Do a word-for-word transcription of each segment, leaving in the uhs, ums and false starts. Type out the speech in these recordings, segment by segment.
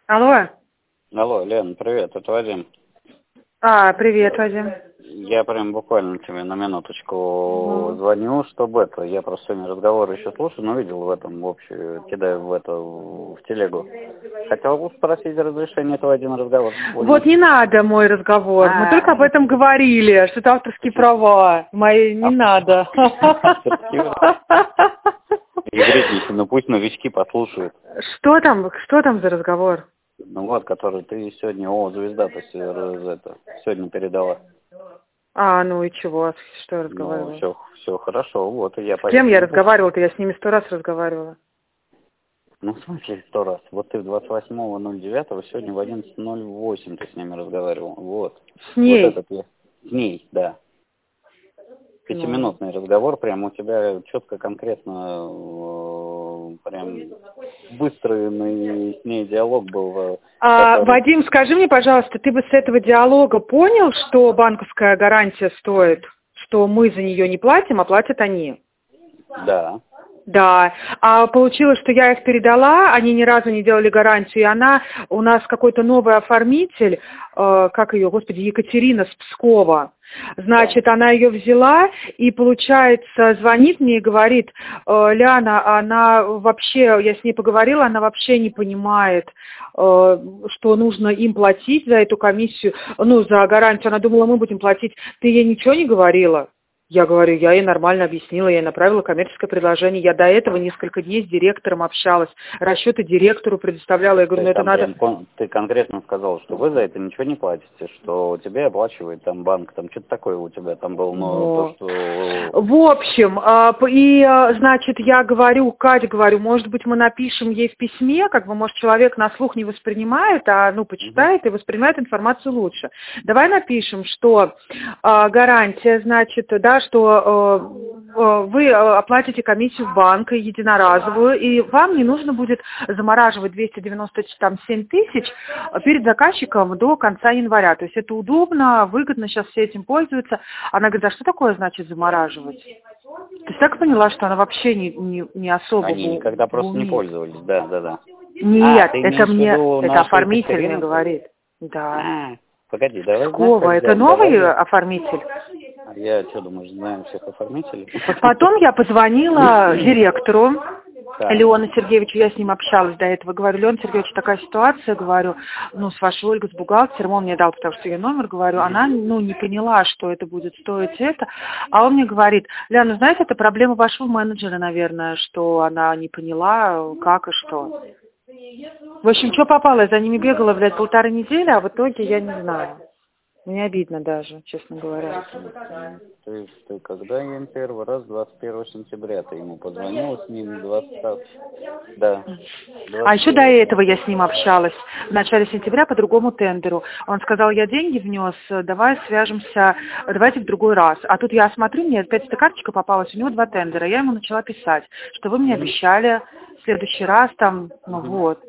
Алло. Алло, Лен, привет, это Вадим. А, привет, Вадим. Я прям буквально тебе на минуточку Угу. звоню, чтобы это, я просто сегодня разговор еще слушаю, но видел в этом, в общем, кидаю в это, в телегу. Хотел спросить разрешение, твой один разговор. Вот не надо мой разговор. Мы только об этом говорили, что это авторские права. Мои не надо. Не вредничай, ну пусть новички послушают. Что там, что там за разговор? Ну вот, который ты сегодня, о, звезда-то это, сегодня передала. А, ну и чего? Что я Ну, разговаривала? все, все хорошо, вот, и я С кем поехал. я разговаривала-то? Я с ними сто раз разговаривала. Ну, в смысле, сто раз. Вот ты двадцать восьмого ноль девятого, сегодня в одиннадцать ноль восемь ты с ними разговаривал. Вот. С ней? Вот этот я. С ней, да. Пятиминутный ну. разговор, прям у тебя четко, конкретно, э, прям быстрый с ней диалог был. А, который... Вадим, скажи мне, пожалуйста, ты бы с этого диалога понял, что банковская гарантия стоит, что мы за нее не платим, а платят они? Да. Да, а получилось, что я их передала, они ни разу не делали гарантию, и она, у нас какой-то новый оформитель, э, как ее, господи, Екатерина с Пскова, значит, да. Она ее взяла, и, получается, звонит мне и говорит, э, Ляна, она вообще, я с ней поговорила, она вообще не понимает, э, что нужно им платить за эту комиссию, ну, за гарантию, она думала, мы будем платить, ты ей ничего не говорила? Я говорю, я ей нормально объяснила, я ей направила коммерческое предложение. Я до этого несколько дней с директором общалась, расчеты директору предоставляла. Я говорю, ну это надо... Прям, ты конкретно сказал, что вы за это ничего не платите, что тебе оплачивает там банк, там что-то такое у тебя там было, но О. то, что... В общем, и, значит, я говорю, Кать, говорю, может быть, мы напишем ей в письме, как бы, может, человек на слух не воспринимает, а, ну, почитает и воспринимает информацию лучше. Давай напишем, что а, гарантия, значит, да, что а, вы оплатите комиссию в банк единоразовую, и вам не нужно будет замораживать двести девяносто семь тысяч перед заказчиком до конца января. То есть это удобно, выгодно, сейчас все этим пользуются. Она говорит, а что такое значит замораживать? Ты так поняла, что она вообще не, не, не особо... Они никогда просто не пользовались, да, да, да. Нет, а, это мне, это оформитель мне говорит. Да. А, погоди, давай. Пскова, это новый давай. Оформитель? Я что, думаешь, знаем всех оформителей? Потом я позвонила директору, да. Леону Сергеевичу, я с ним общалась до этого, говорю, Леон Сергеевич, такая ситуация, говорю, ну, с вашей Ольгой, с бухгалтером, он мне дал, потому что ее номер, говорю, она, ну, не поняла, что это будет стоить это, а он мне говорит, Лена, знаете, это проблема вашего менеджера, наверное, что она не поняла, как и что. В общем, что попало, я за ними бегала, блядь, полторы недели, а в итоге я не знаю. Мне обидно даже, честно говоря. Ты, ты когда я им первый раз, двадцать первого сентября, ты ему позвонила с ним, двадцатого, да. А еще до этого я с ним общалась в начале сентября по другому тендеру. Он сказал, я деньги внес, давай свяжемся, давайте в другой раз. А тут я смотрю, мне опять эта карточка попалась, у него два тендера. Я ему начала писать, что вы мне обещали в следующий раз там, ну вот.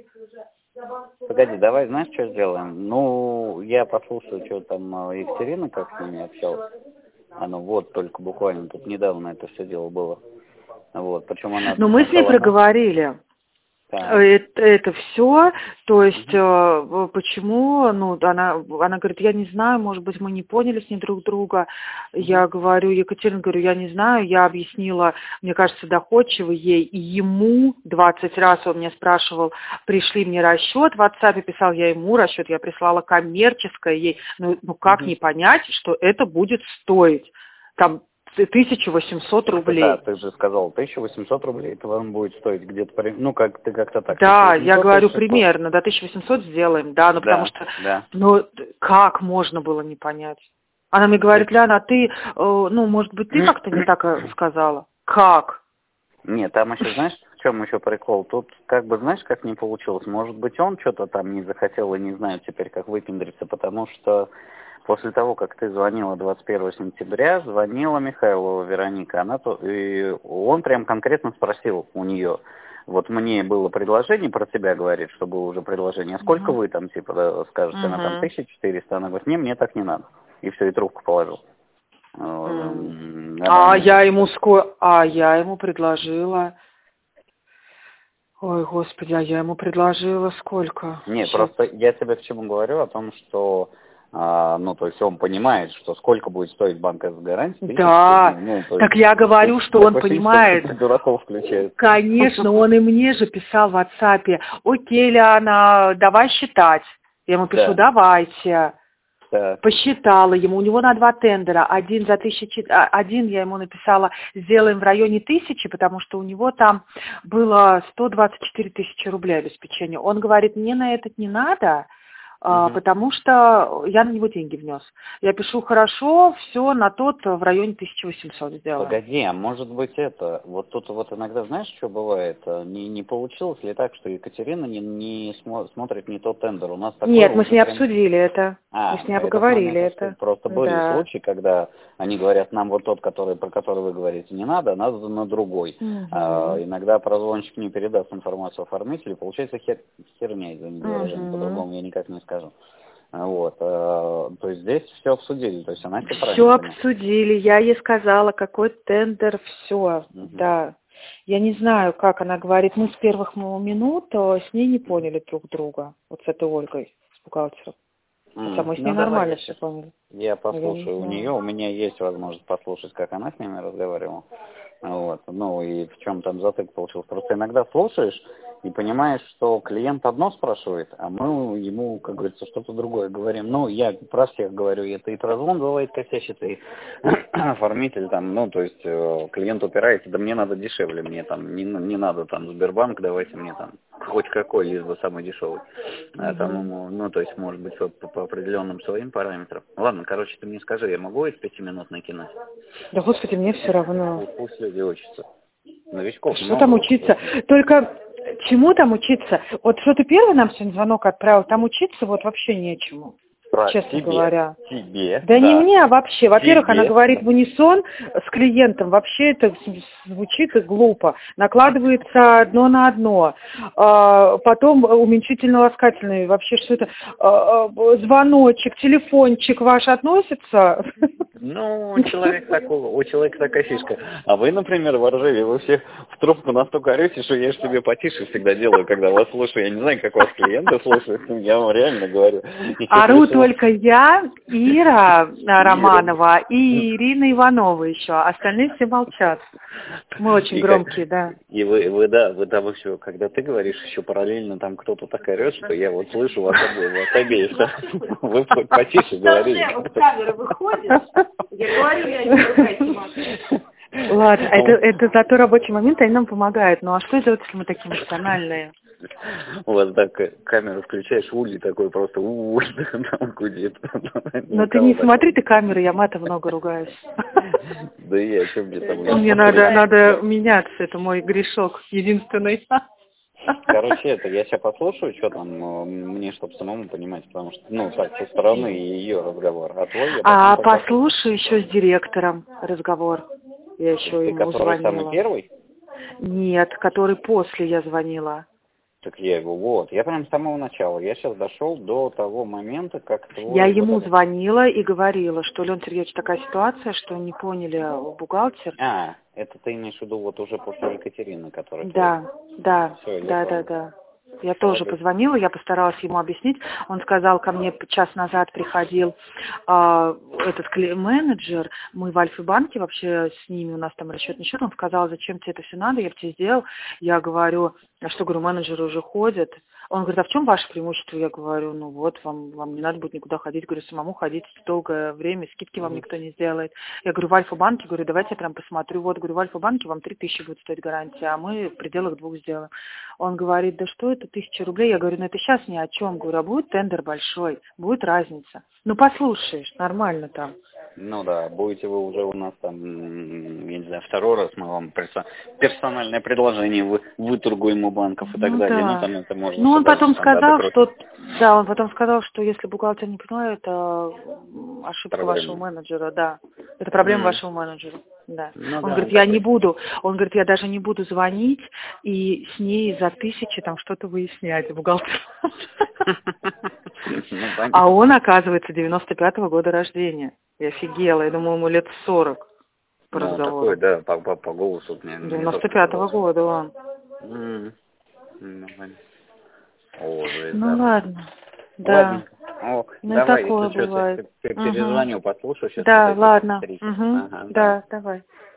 Погоди, давай, знаешь, что сделаем? Ну, я послушаю, что там Екатерина, как с ними общалась. Оно вот только буквально тут недавно это все дело было. Вот, причем она... Ну, мы с ней проговорили. Да. Это, это все, то есть угу. почему, ну, она, она говорит, я не знаю, может быть, мы не поняли с ней друг друга. Угу. Я говорю, Екатерина, говорю, я не знаю, я объяснила, мне кажется, доходчиво ей и ему, двадцать раз он меня спрашивал, пришли мне расчет, в WhatsApp писал я ему расчет, я прислала коммерческое ей, ну, ну как угу. не понять, что это будет стоить, там, тысяча восемьсот рублей. Да, ты же сказал, тысяча восемьсот рублей, это вам будет стоить где-то, ну, как ты как-то так. Да, я говорю, примерно, до тысячи восьмисот сделаем, да, ну, да, потому что, да. ну, как можно было не понять? Она мне говорит, Ляна, а ты, ну, может быть, ты как-то не так сказала? Как? Нет, там еще, знаешь, в чем еще прикол? Тут, как бы, знаешь, как не получилось? Может быть, он что-то там не захотел и не знает теперь, как выпендриться, потому что после того, как ты звонила двадцать первого сентября, звонила Михайлова Вероника, она то, и он прям конкретно спросил у нее, вот мне было предложение про тебя, говорит, что было уже предложение, а сколько uh-huh. вы там, типа, скажете, uh-huh. она там тысяча четыреста, она говорит, не, мне так не надо. И все, и трубку положил. Uh-huh. А, а я ему ско... а я ему предложила... Ой, господи, а я ему предложила сколько? Нет, Сейчас. просто я тебе к чему говорю, о том, что, а, ну, то есть он понимает, что сколько будет стоить банковская гарантия. Да, ну, то так есть, я говорю, что он понимает. Что дураков включает. Конечно, он и мне же писал в WhatsApp: окей, Лиана, давай считать. Я ему пишу: Да. давайте. Да. Посчитала ему, у него на два тендера, один за тысячи, один я ему написала, сделаем в районе тысячи, потому что у него там было сто двадцать четыре тысячи рублей обеспечения. Он говорит: мне на этот не надо, Угу. потому что я на него деньги внес. Я пишу: хорошо, все, на тот в районе тысяча восемьсот сделаю. Погоди, а может быть это, вот тут вот иногда, знаешь, что бывает, не, не получилось ли так, что Екатерина не, не смо, смотрит не тот тендер? У нас такое Нет, мы с ней прям... обсудили это, а, мы с ней этот обговорили момент, это. Просто были Да. случаи, когда они говорят, нам вот тот, который, про который вы говорите, не надо, надо на другой. Угу. А, иногда прозвонщик не передаст информацию оформителю, получается хер, херня, извините, Угу. по-другому я никак не скажу. Вот, э, то есть здесь все обсудили, то есть она все правильно. Все обсудили, я ей сказала, какой тендер, все, угу. Да. Я не знаю, как она говорит, мы с первых минут с ней не поняли друг друга, вот с этой Ольгой, с бухгалтером. Mm. Хотя мы с ней ну, нормально давай, все поняли. Я послушаю я у нее, у меня есть возможность послушать, как она с ними разговаривала. Вот. Ну и в чем там затык получился. Просто иногда слушаешь и понимаешь, что клиент одно спрашивает, а мы ему, как говорится, что-то другое говорим. Ну, я про всех говорю, это и прозвон бывает косячит, и оформитель там, ну, то есть клиент упирается, да мне надо дешевле, мне там не, не надо там Сбербанк, давайте мне там хоть какой, лишь бы самый дешевый. А там, ну, то есть, может быть, по, по определенным своим параметрам. Ладно, короче, ты мне скажи, я могу из пяти минут накинуть? Да, господи, мне все равно. Пусть люди учатся. Новичков Что много. там учиться? Только чему там учиться? Вот что ты первый нам сегодня звонок отправил, там учиться вот вообще нечему. Про честно тебе, говоря. Тебе, да, да не мне, а вообще. Во-первых, тебе. Она говорит в унисон с клиентом. Вообще это звучит глупо. Накладывается одно на одно. А, потом уменьшительно-ласкательный. Вообще что это? А, звоночек, телефончик ваш относится? Ну, у человека такого, у человека такая фишка. А вы, например, в Оржеве, вы все в трубку настолько орете, что я же тебе потише всегда делаю, когда вас слушаю. Я не знаю, как вас клиенты слушают, я вам реально говорю. Ору только я, Ира Романова и Ирина Иванова еще. Остальные все молчат. Мы очень и громкие, как... да. И вы, вы, да, вы там еще, когда ты говоришь, еще параллельно там кто-то так орет, что я вот слышу вас обоих, вас обеих. Вы потише говорите. Камера выходит, я говорю, я не ругаюсь. Ладно, это, это зато рабочий момент, они нам помогают. Ну а что делать, если мы такие эмоциональные? У вас так камеру включаешь, Ули такой просто у там гудит. Но ты не смотри, ты камеры, я матом много ругаюсь. Да я, что мне там... Мне надо, надо меняться, это мой грешок единственный. Короче, это я сейчас послушаю, что там, мне, чтобы самому понимать, потому что, ну, так, со стороны ее разговор, а твой я А послушаю еще с директором разговор. Я еще Ты, ему который звонила. Самый первый? Нет, который после я звонила. Так я его, вот, я прям с самого начала, я сейчас дошел до того момента, как твой... Я ему вот звонила и говорила, что, Леон Сергеевич, такая ситуация, что не поняли бухгалтер. А, это ты имеешь в виду вот уже после Екатерины, которая... Да, да, Все, да, да, да. Я тоже позвонила, я постаралась ему объяснить. Он сказал, ко мне час назад приходил э, этот менеджер, мы в Альфа-банке, вообще с ними у нас там расчетный счет. Он сказал, зачем тебе это все надо, я бы тебе сделал. Я говорю, а что, говорю, менеджеры уже ходят. Он говорит, а в чем ваше преимущество? Я говорю, ну вот, вам, вам не надо будет никуда ходить. Говорю, самому ходить долгое время, скидки вам никто не сделает. Я говорю, в Альфа-банке, говорю, давайте я прям посмотрю. Вот, говорю, в Альфа-банке вам три тысячи будет стоить гарантия, а мы в пределах двух сделаем. Он говорит, да что это, тысяча рублей? Я говорю, ну это сейчас ни о чем. Говорю, а будет тендер большой, будет разница. Ну послушаешь, нормально там. Ну да, будете вы уже у нас там, я не знаю, второй раз мы вам персональное предложение вы, выторгуем у банков и так ну, далее. Да. Ну, там это можно. Ну, он потом сказал, что да, он потом сказал, что если бухгалтер не понимает, это ошибка проблема вашего менеджера, да. Это проблема mm. вашего менеджера. Да. Ну, он да, говорит, он я такой. не буду, он говорит, я даже не буду звонить и с ней за тысячи там что-то выяснять, бухгалтер. А он, оказывается, девяносто пятого года рождения. Я офигела, я думала, ему лет сорок по ну, разговору. Такой, да, по, по, по голосу. девяносто пятого года он. Mm. Ну, О, ну ладно. Да. Ладно. О, ну давай, такое если бывает. что, Угу. перезвоню, послушаю сейчас. Да, ладно. Угу. Ага, да, давай.